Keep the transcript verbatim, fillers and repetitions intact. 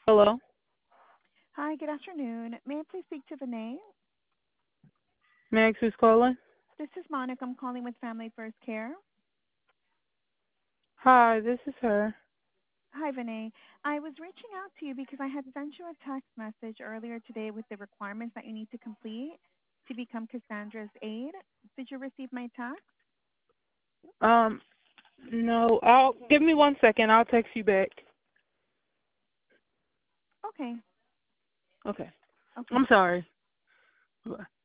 Hello. Hi, good afternoon. May I please speak to Vinay? Max who's calling? This is Monica. I'm calling with Family First Care. Hi, this is her. Hi, Vinay. I was reaching out to you because I had sent you a text message earlier today with the requirements that you need to complete to become Cassandra's aide. Did you receive my text? Um, no, I'll give me one second. I'll text you back. Okay. Okay. Okay. I'm sorry. Bye.